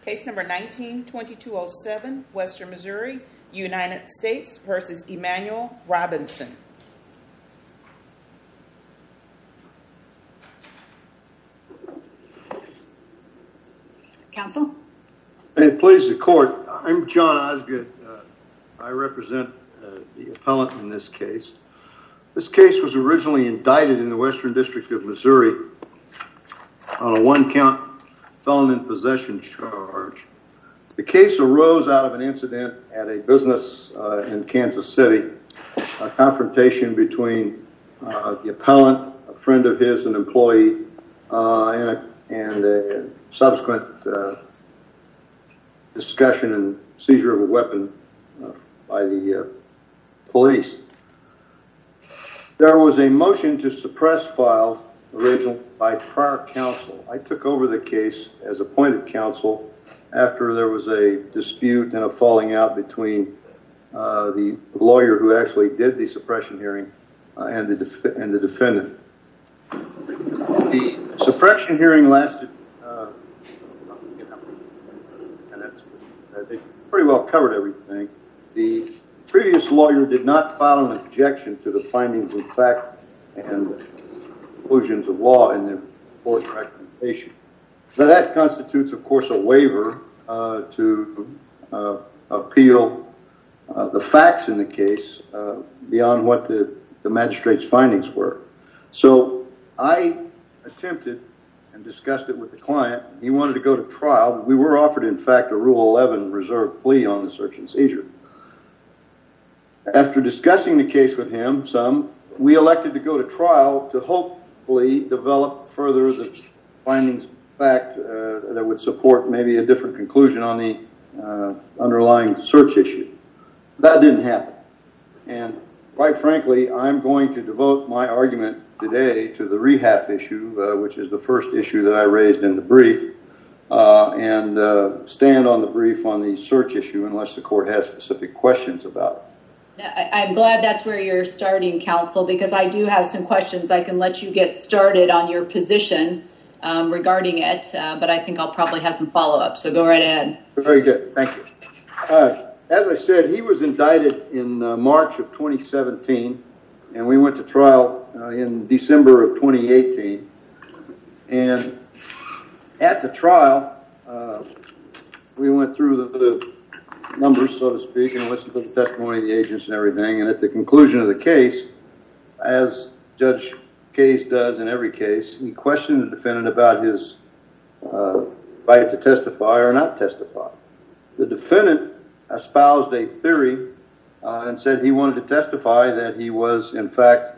Case number 19-2207, Western Missouri, United States versus Emmanuel Robinson. Counsel? May it please the court, I'm John Osgood. I represent the appellant in this case. This case was originally indicted in the Western District of Missouri on a one-count felon in possession charge. The case arose out of an incident at a business in Kansas City, a confrontation between the appellant, a friend of his, an employee, and a subsequent discussion and seizure of a weapon by the police. There was a motion to suppress filed originally by prior counsel. I took over the case as appointed counsel after there was a dispute and a falling out between the lawyer who actually did the suppression hearing and the defendant. The suppression hearing lasted, and they pretty well covered everything. The previous lawyer did not file an objection to the findings of fact and conclusions of law in the court recommendation. Now, that constitutes, of course, a waiver to appeal the facts in the case beyond what the magistrate's findings were. So I attempted and discussed it with the client. He wanted to go to trial. We were offered, in fact, a Rule 11 reserve plea on the search and seizure. After discussing the case with him we elected to go to trial to hopefully develop further the findings of fact that would support maybe a different conclusion on the underlying search issue. That didn't happen. And quite frankly, I'm going to devote my argument today to the rehab issue, which is the first issue that I raised in the brief, and stand on the brief on the search issue unless the court has specific questions about it. I'm glad that's where you're starting, counsel, because I do have some questions. I can let you get started on your position regarding it, but I think I'll probably have some follow-up, so go right ahead. Very good. Thank you. As I said, he was indicted in March of 2017, and we went to trial in December of 2018. And at the trial, we went through the numbers, so to speak, and listened to the testimony of the agents and everything. And at the conclusion of the case, as Judge Case does in every case, he questioned the defendant about his right to testify or not testify. The defendant espoused a theory and said he wanted to testify that he was, in fact,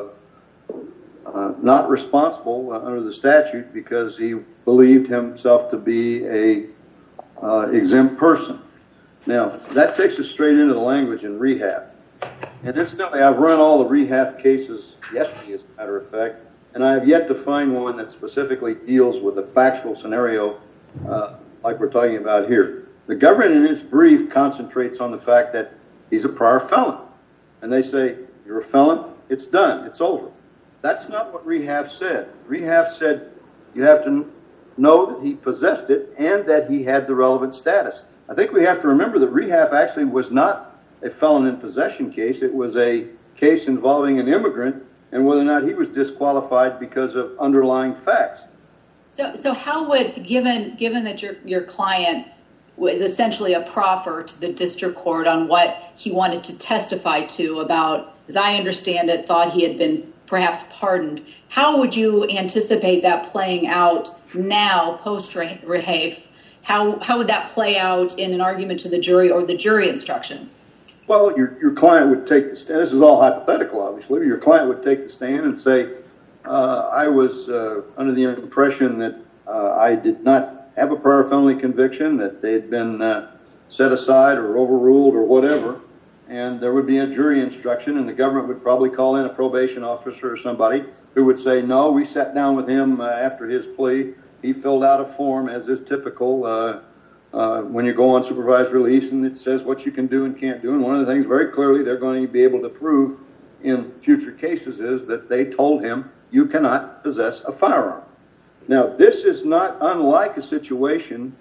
not responsible under the statute because he believed himself to be a exempt person. Now, that takes us straight into the language in rehab. And incidentally, I've run all the rehab cases yesterday, as a matter of fact, and I have yet to find one that specifically deals with a factual scenario like we're talking about here. The government in its brief concentrates on the fact that he's a prior felon. And they say, you're a felon, it's done, it's over. That's not what rehab said. Rehab said you have to know that he possessed it and that he had the relevant status. I think we have to remember that rehab actually was not a felon in possession case. It was a case involving an immigrant and whether or not he was disqualified because of underlying facts. So how would, given that your client was essentially a proffer to the district court on what he wanted to testify to about, as I understand it, thought he had been perhaps pardoned, how would you anticipate that playing out now post-rehab? How would that play out in an argument to the jury or the jury instructions? Well, your client would take the stand. This is all hypothetical, obviously. Your client would take the stand and say, I was under the impression that I did not have a prior felony conviction, that they had been set aside or overruled or whatever, and there would be a jury instruction, and the government would probably call in a probation officer or somebody who would say, no, we sat down with him after his plea. He filled out a form, as is typical when you go on supervised release, and it says what you can do and can't do. And one of the things very clearly they're going to be able to prove in future cases is that they told him you cannot possess a firearm. Now, this is not unlike a situation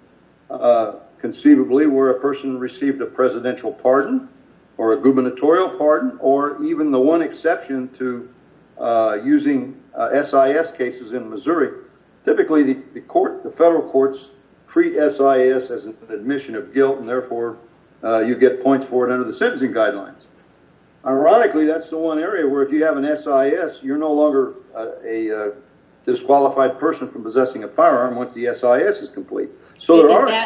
conceivably where a person received a presidential pardon or a gubernatorial pardon, or even the one exception to using SIS cases in Missouri. Typically, the federal courts treat SIS as an admission of guilt, and therefore you get points for it under the sentencing guidelines. Ironically, that's the one area where if you have an SIS, you're no longer a disqualified person from possessing a firearm once the SIS is complete. So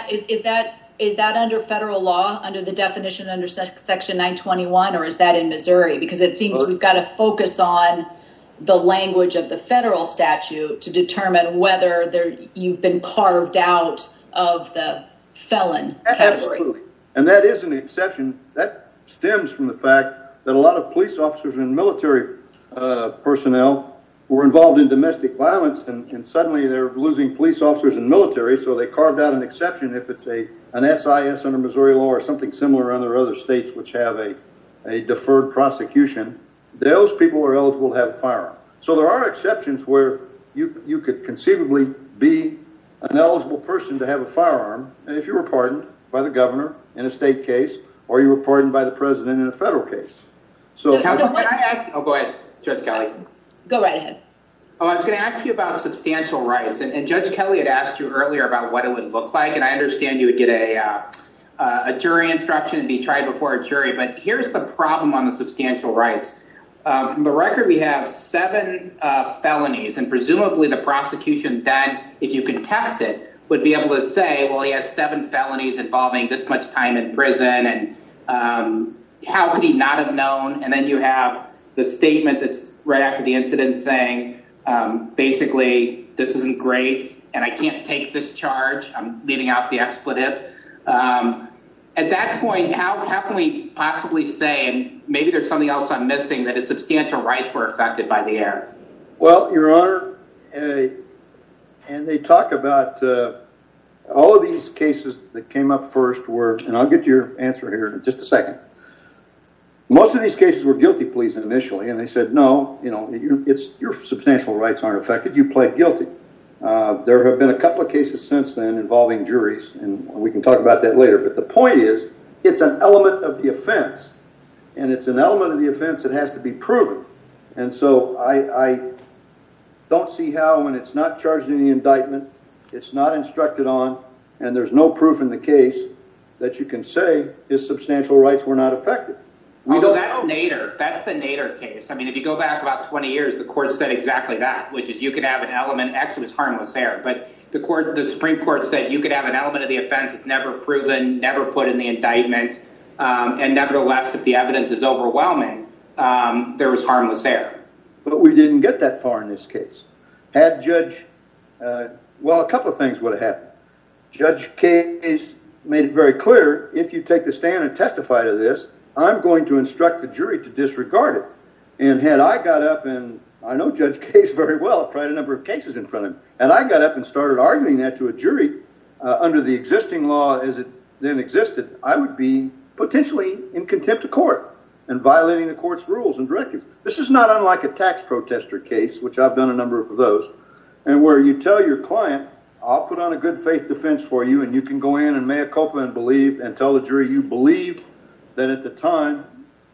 is that under federal law, under the definition under Section 921, or is that in Missouri? Because it seems we've got to focus on the language of the federal statute to determine whether you've been carved out of the felon category. Absolutely. And that is an exception. That stems from the fact that a lot of police officers and military personnel were involved in domestic violence, and suddenly they're losing police officers and military, so they carved out an exception if it's an SIS under Missouri law or something similar under other states which have a deferred prosecution. Those people are eligible to have a firearm. So there are exceptions where you could conceivably be an eligible person to have a firearm if you were pardoned by the governor in a state case, or you were pardoned by the president in a federal case. Counsel, can I ask? Oh, go ahead, Judge Kelly. Go right ahead. Oh, I was going to ask you about substantial rights, and Judge Kelly had asked you earlier about what it would look like, and I understand you would get a jury instruction and be tried before a jury, but here's the problem on the substantial rights. From the record, we have 7 felonies, and presumably the prosecution then, if you contest it, would be able to say, well, he has 7 felonies involving this much time in prison, and how could he not have known? And then you have the statement that's right after the incident saying, basically, this isn't great, and I can't take this charge. I'm leaving out the expletive. At that point, how can we possibly say, and maybe there's something else I'm missing, that his substantial rights were affected by the error? Well, Your Honor, and they talk about all of these cases that came up first were, and I'll get your answer here in just a second. Most of these cases were guilty pleas initially, and they said, no, your substantial rights aren't affected. You pled guilty. There have been a couple of cases since then involving juries, and we can talk about that later. But the point is, it's an element of the offense, and it's an element of the offense that has to be proven. And so I don't see how, when it's not charged in the indictment, it's not instructed on, and there's no proof in the case, that you can say his substantial rights were not affected. That's Nader. That's the Nader case. I mean, if you go back about 20 years, the court said exactly that, which is you could have an element, actually it was harmless error, but the Supreme Court said you could have an element of the offense that's never proven, never put in the indictment, and nevertheless, if the evidence is overwhelming, there was harmless error. But we didn't get that far in this case. Had Judge, a couple of things would have happened. Judge Case made it very clear, if you take the stand and testify to this, I'm going to instruct the jury to disregard it. And had I got up, and I know Judge Case very well, I've tried a number of cases in front of him, and I got up and started arguing that to a jury under the existing law as it then existed, I would be potentially in contempt of court and violating the court's rules and directives. This is not unlike a tax protester case, which I've done a number of those, and where you tell your client, I'll put on a good faith defense for you, and you can go in and mea culpa and believe and tell the jury you believed that at the time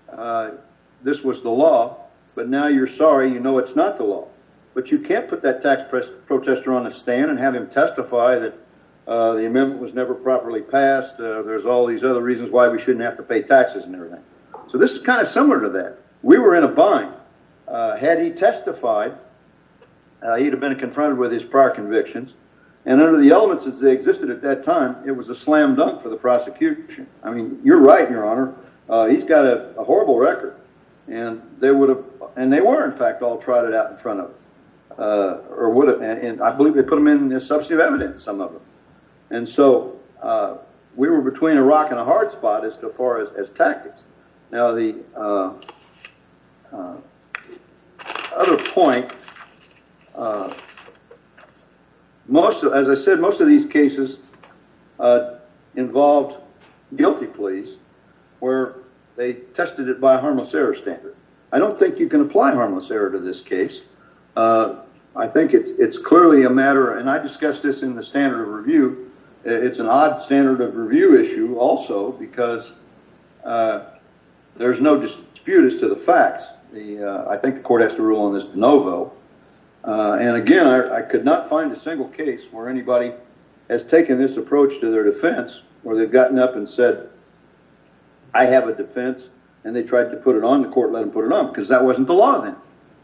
this was the law, but now you're sorry, you know it's not the law. But you can't put that tax protester on the stand and have him testify that the amendment was never properly passed. There's all these other reasons why we shouldn't have to pay taxes and everything. So this is kind of similar to that. We were in a bind. Had he testified, he'd have been confronted with his prior convictions. And under the elements as they existed at that time, it was a slam dunk for the prosecution. I mean, you're right, Your Honor. He's got a horrible record. And they would have, and they were, in fact, all trotted out in front of him. Or would have, and I believe they put them in as substantive evidence, some of them. And so we were between a rock and a hard spot as far as tactics. Now, the other point, as I said, most of these cases involved guilty pleas where they tested it by a harmless error standard. I don't think you can apply harmless error to this case. I think it's clearly a matter, and I discussed this in the standard of review, it's an odd standard of review issue also because there's no dispute as to the facts. I think the court has to rule on this de novo. And again, I could not find a single case where anybody has taken this approach to their defense, where they've gotten up and said, I have a defense, and they tried to put it on, the court let them put it on, because that wasn't the law then.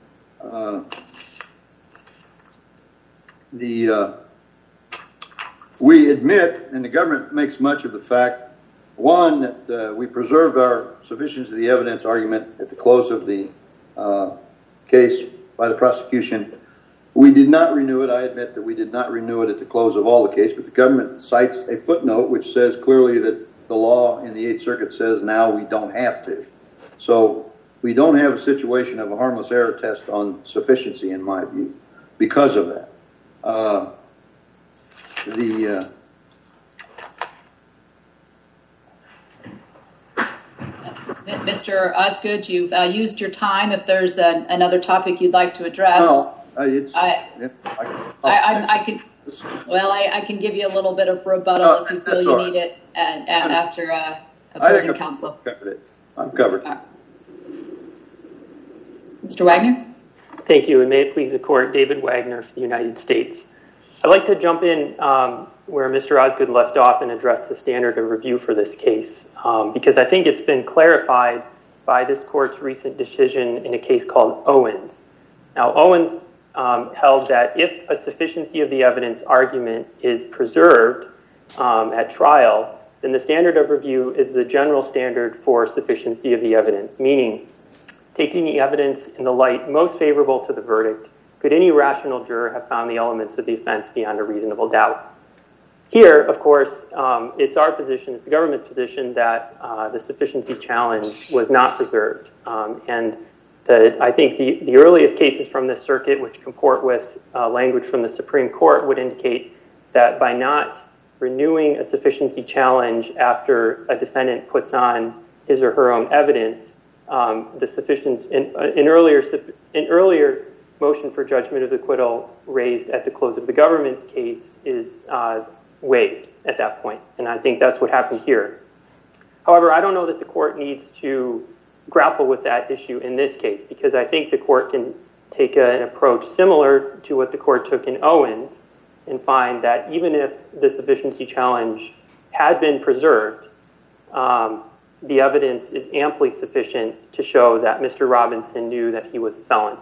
We admit, and the government makes much of the fact, one, that we preserved our sufficiency of the evidence argument at the close of the case by the prosecution. We did not renew it. I admit that we did not renew it at the close of all the case, but the government cites a footnote which says clearly that the law in the Eighth Circuit says now we don't have to. So we don't have a situation of a harmless error test on sufficiency, in my view, because of that. Mr. Osgood, you've used your time. If there's another topic you'd like to address, I can give you a little bit of rebuttal if you feel you need it after opposing counsel. I'm covered. Mr. Wagner? Thank you, and may it please the court, David Wagner for the United States. I'd like to jump in where Mr. Osgood left off and address the standard of review for this case, because I think it's been clarified by this court's recent decision in a case called Owens. Now, Owens held that if a sufficiency of the evidence argument is preserved at trial, then the standard of review is the general standard for sufficiency of the evidence, meaning taking the evidence in the light most favorable to the verdict, could any rational juror have found the elements of the offense beyond a reasonable doubt? Here, of course, it's our position, it's the government's position that the sufficiency challenge was not preserved. And I think the earliest cases from this circuit, which comport with language from the Supreme Court, would indicate that by not renewing a sufficiency challenge after a defendant puts on his or her own evidence, the sufficiency in earlier motion for judgment of acquittal raised at the close of the government's case is waived at that point. And I think that's what happened here. However, I don't know that the court needs to grapple with that issue in this case, because I think the court can take an approach similar to what the court took in Owens and find that even if the sufficiency challenge had been preserved, the evidence is amply sufficient to show that Mr. Robinson knew that he was a felon.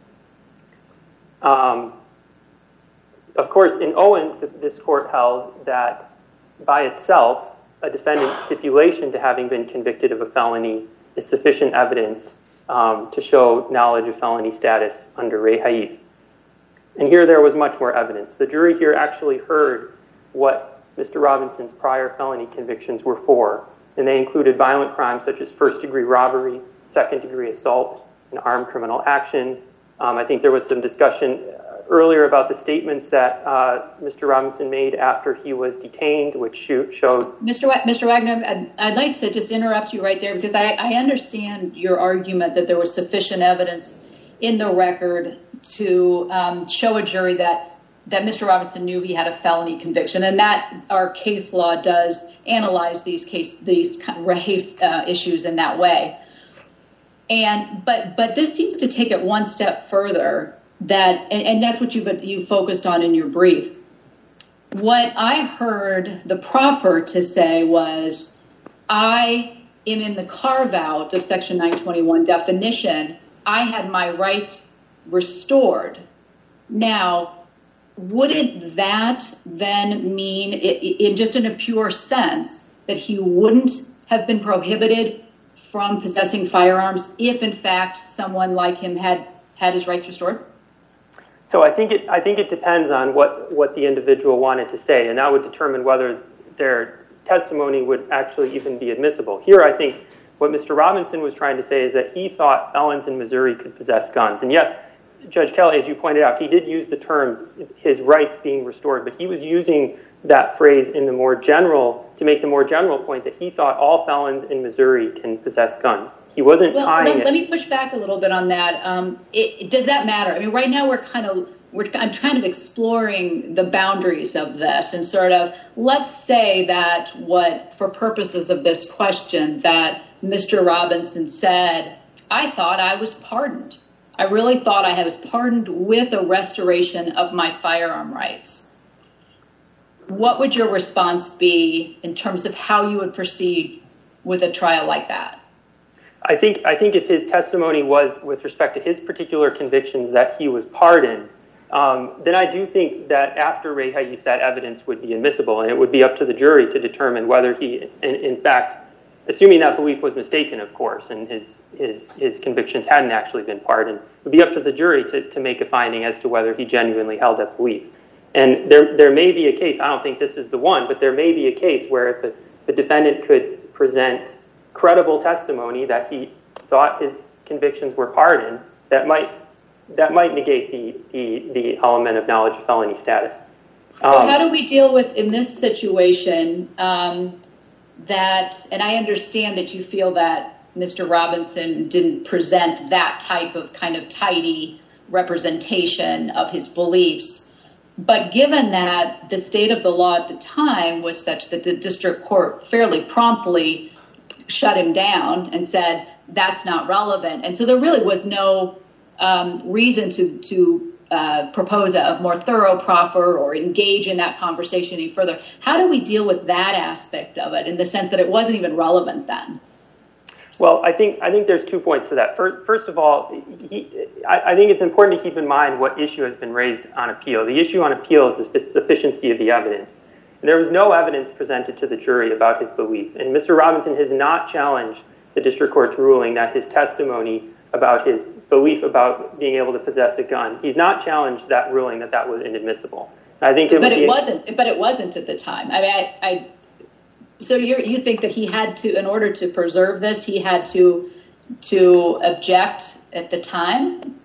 Of course, in Owens, this court held that by itself, a defendant's stipulation to having been convicted of a felony is sufficient evidence to show knowledge of felony status under Ray Haif. And here there was much more evidence. The jury here actually heard what Mr. Robinson's prior felony convictions were for, and they included violent crimes such as first-degree robbery, second-degree assault, and armed criminal action. I think there was some discussion earlier about the statements that Mr. Robinson made after he was detained, which showed... Mr. Wagner, I'd like to just interrupt you right there, because I understand your argument that there was sufficient evidence in the record to show a jury that Mr. Robinson knew he had a felony conviction, and that our case law does analyze these Haif issues in that way. But this seems to take it one step further, and that's what you focused on in your brief. What I heard the proffer to say was, I am in the carve-out of Section 921 definition. I had my rights restored. Now, wouldn't that then mean, in a pure sense, that he wouldn't have been prohibited from possessing firearms if, in fact, someone like him had his rights restored? So I think it depends on what the individual wanted to say, and that would determine whether their testimony would actually even be admissible. Here, I think what Mr. Robinson was trying to say is that he thought felons in Missouri could possess guns. And yes, Judge Kelly, as you pointed out, he did use the terms, his rights being restored, but he was using that phrase in the more general, to make the more general point that he thought all felons in Missouri can possess guns. He wasn't tying it. Let me push back a little bit on that. Does that matter? I mean, right now we're I'm kind of exploring the boundaries of this and sort of, let's say that for purposes of this question, that Mr. Robinson said, I thought I was pardoned. I really thought I was pardoned with a restoration of my firearm rights. What would your response be in terms of how you would proceed with a trial like that? I think if his testimony was with respect to his particular convictions that he was pardoned, then I do think that after Ray Haif, that evidence would be admissible, and it would be up to the jury to determine whether he, in fact, assuming that belief was mistaken, of course, and his convictions hadn't actually been pardoned, it would be up to the jury to make a finding as to whether he genuinely held that belief. And there may be a case, I don't think this is the one, but there may be a case where if the defendant could present credible testimony that he thought his convictions were pardoned, that might negate the element of knowledge of felony status. So how do we deal with, in this situation, that, and I understand that you feel that Mr. Robinson didn't present that type of kind of tidy representation of his beliefs, but given that the state of the law at the time was such that the district court fairly promptly shut him down and said, that's not relevant. And so there really was no reason to propose a more thorough proffer or engage in that conversation any further. How do we deal with that aspect of it in the sense that it wasn't even relevant then? Well, I think there's 2 points to that. First of all, I think it's important to keep in mind what issue has been raised on appeal. The issue on appeal is the sufficiency of the evidence. And there was no evidence presented to the jury about his belief. And Mr. Robinson has not challenged the district court's ruling that his testimony about his belief about being able to possess a gun, he's not challenged that ruling that was inadmissible. I think it wasn't at the time. I mean, so you think that he had to, in order to preserve this, he had to object at the time?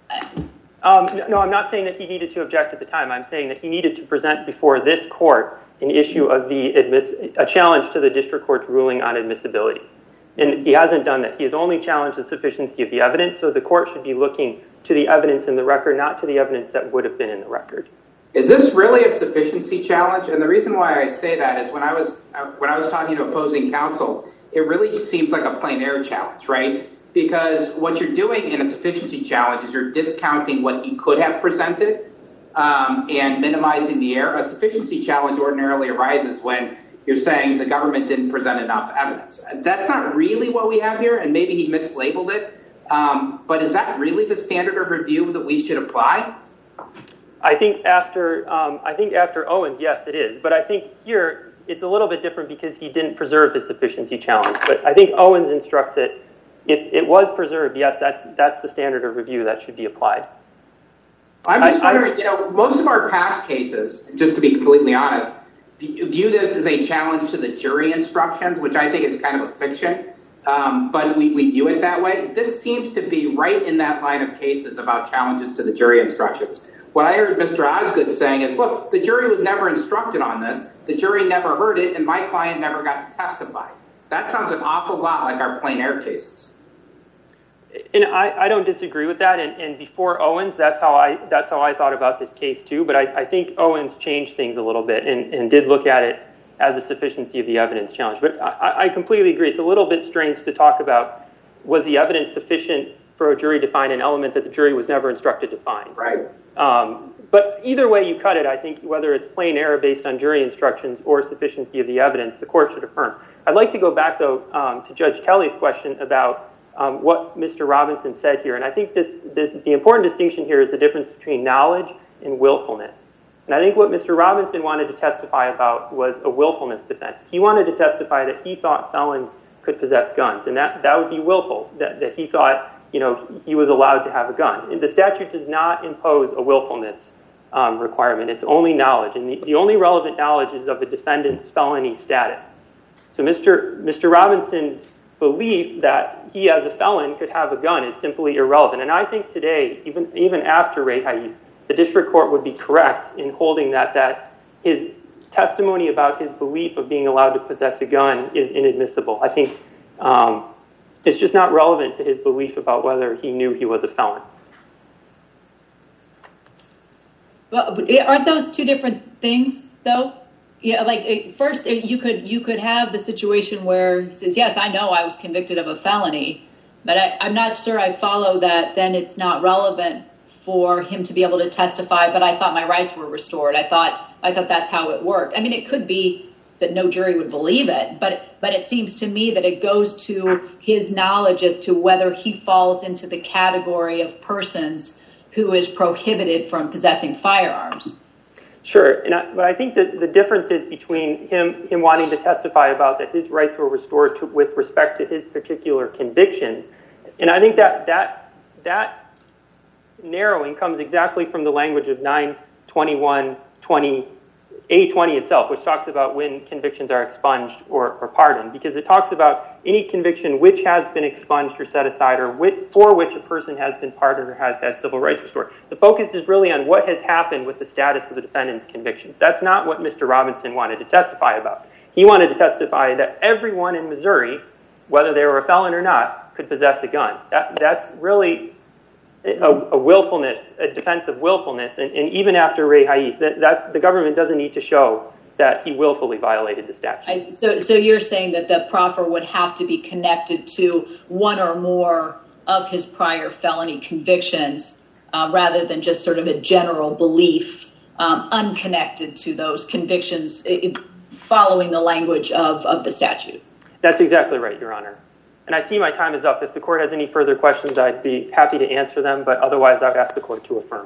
No, I'm not saying that he needed to object at the time. I'm saying that he needed to present before this court an issue of a challenge to the district court's ruling on admissibility. And he hasn't done that. He has only challenged the sufficiency of the evidence, so the court should be looking to the evidence in the record, not to the evidence that would have been in the record. Is this really a sufficiency challenge? And the reason why I say that is when I was talking to opposing counsel, it really seems like a plain error challenge, right? Because what you're doing in a sufficiency challenge is you're discounting what he could have presented and minimizing the error. A sufficiency challenge ordinarily arises when you're saying the government didn't present enough evidence. That's not really what we have here, and maybe he mislabeled it. But is that really the standard of review that we should apply? I think after Owens, yes, it is. But I think here it's a little bit different because he didn't preserve his sufficiency challenge. But I think Owens instructs it. If it was preserved, yes, that's the standard of review that should be applied. I'm just wondering, most of our past cases, just to be completely honest, view this as a challenge to the jury instructions, which I think is kind of a fiction. But we view it that way. This seems to be right in that line of cases about challenges to the jury instructions. What I heard Mr. Osgood saying is, look, the jury was never instructed on this. The jury never heard it, and my client never got to testify. That sounds an awful lot like our plain error cases. And I don't disagree with that. And before Owens, that's how I thought about this case too. But I think Owens changed things a little bit and did look at it as a sufficiency of the evidence challenge. But I completely agree. It's a little bit strange to talk about, was the evidence sufficient for a jury to find an element that the jury was never instructed to find? Right. But either way you cut it, I think whether it's plain error based on jury instructions or sufficiency of the evidence, the court should affirm. I'd like to go back, though, to Judge Kelly's question about what Mr. Robinson said here. And I think the important distinction here is the difference between knowledge and willfulness. And I think what Mr. Robinson wanted to testify about was a willfulness defense. He wanted to testify that he thought felons could possess guns, and that would be willful, that he thought he was allowed to have a gun. And the statute does not impose a willfulness requirement. It's only knowledge, and the only relevant knowledge is of the defendant's felony status. So Mr. Robinson's belief that he as a felon could have a gun is simply irrelevant. And I think today, even after Ray Haif, the district court would be correct in holding that his testimony about his belief of being allowed to possess a gun is inadmissible. I think it's just not relevant to his belief about whether he knew he was a felon. Well, aren't those two different things, though? Yeah, like first you could have the situation where he says, yes, I know I was convicted of a felony, but I'm not sure I follow that. Then it's not relevant for him to be able to testify, but I thought my rights were restored. I thought that's how it worked. I mean, it could be that no jury would believe it, but it seems to me that it goes to his knowledge as to whether he falls into the category of persons who is prohibited from possessing firearms. Sure, but I think that the difference is between him wanting to testify about that his rights were restored with respect to his particular convictions, and I think that narrowing comes exactly from the language of 921:20. A20 itself, which talks about when convictions are expunged or pardoned, because it talks about any conviction which has been expunged or set aside or for which a person has been pardoned or has had civil rights restored. The focus is really on what has happened with the status of the defendant's convictions. That's not what Mr. Robinson wanted to testify about. He wanted to testify that everyone in Missouri, whether they were a felon or not, could possess a gun. That's really a willfulness, a defense of willfulness, and even after Ray Haif, the government doesn't need to show that he willfully violated the statute. So you're saying that the proffer would have to be connected to one or more of his prior felony convictions, rather than just sort of a general belief, unconnected to those convictions, following the language of the statute. That's exactly right, Your Honor. And I see my time is up. If the court has any further questions, I'd be happy to answer them, but otherwise I would ask the court to affirm.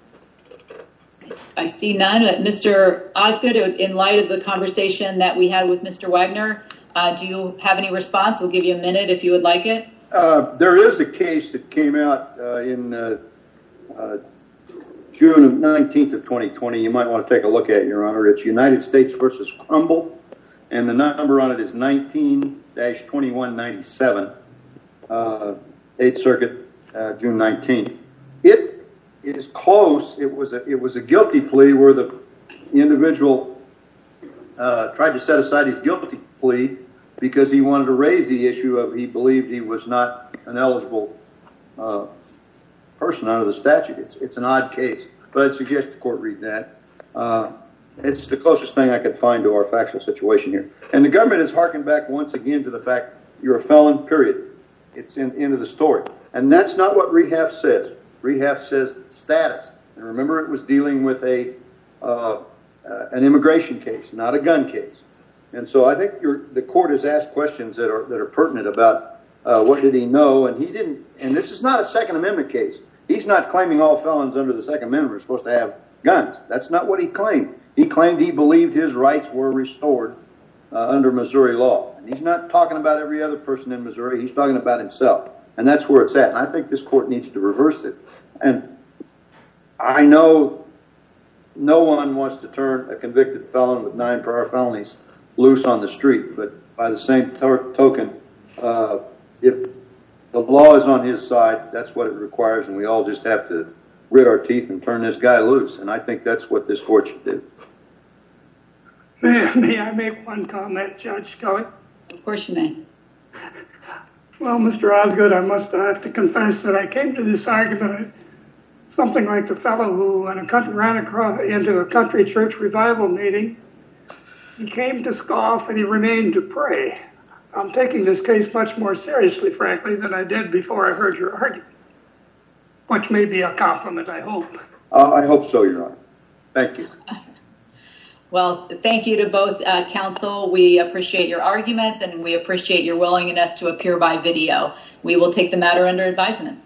I see none. Mr. Osgood, in light of the conversation that we had with Mr. Wagner, do you have any response? We'll give you a minute if you would like it. There is a case that came out in June of 19th of 2020. You might want to take a look at, Your Honor. It's United States versus Crumble, and the number on it is 19-2197, 8th Circuit, June 19th. It is close. It was a guilty plea where the individual tried to set aside his guilty plea because he wanted to raise the issue of he believed he was not an eligible person under the statute. It's an odd case, but I'd suggest the court read that. It's the closest thing I could find to our factual situation here. And the government has hearkened back once again to the fact you're a felon, period. It's into the story. And that's not what Rehaf says. Rehaf says status. And remember, it was dealing with an immigration case, not a gun case. And so I think the court has asked questions that are pertinent about what did he know, and he didn't. And this is not a Second Amendment case. He's not claiming all felons under the Second Amendment are supposed to have guns. That's not what he claimed. He claimed he believed his rights were restored under Missouri law. And he's not talking about every other person in Missouri. He's talking about himself. And that's where it's at. And I think this court needs to reverse it. And I know no one wants to turn a convicted felon with 9 prior felonies loose on the street. But by the same token, if the law is on his side, that's what it requires. And we all just have to grit our teeth and turn this guy loose. And I think that's what this court should do. May I make one comment, Judge Scully? Of course you may. Well, Mr. Osgood, I have to confess that I came to this argument something like the fellow who ran into a country church revival meeting. He came to scoff and he remained to pray. I'm taking this case much more seriously, frankly, than I did before I heard your argument, which may be a compliment, I hope. I hope so, Your Honor. Thank you. Well, thank you to both counsel. We appreciate your arguments and we appreciate your willingness to appear by video. We will take the matter under advisement.